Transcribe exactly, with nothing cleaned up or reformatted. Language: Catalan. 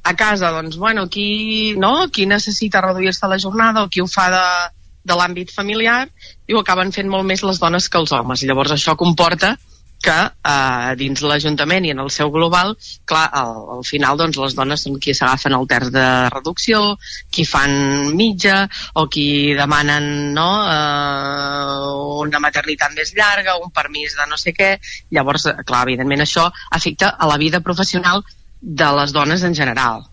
A casa, doncs, bueno, qui, no? qui necessita reduir-se la jornada o qui ho fa de, de l'àmbit familiar, i ho acaben fent molt més les dones que els homes. Llavors això comporta que eh, dins l'Ajuntament i en el seu global, clar, al, al final doncs, les dones són qui s'agafen el terç de reducció, qui fan mitja o qui demanen no, eh, una maternitat més llarga, un permís de no sé què. Llavors, clar, evidentment això afecta a la vida professional de les dones en general.